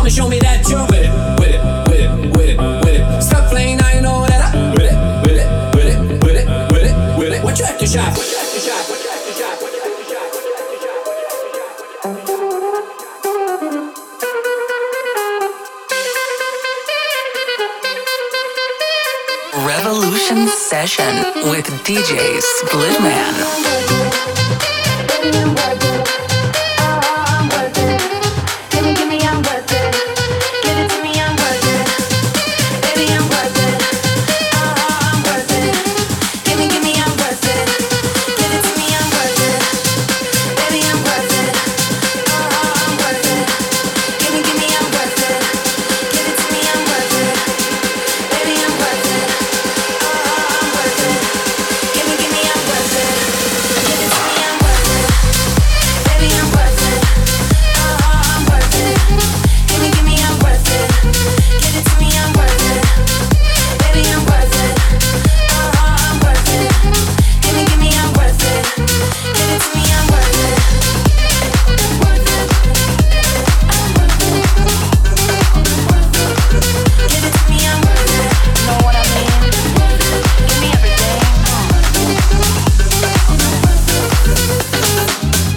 Come and show me that you're with it, with it, with it, with it, with it. Stop playing, now you know that I'm with it, with it, with it, with it, with it, with it. What you acting shy? What you acting shy? What you acting shy? What you acting shy? What you acting shy? What you acting shy? Revolution Session with DJ Splitman.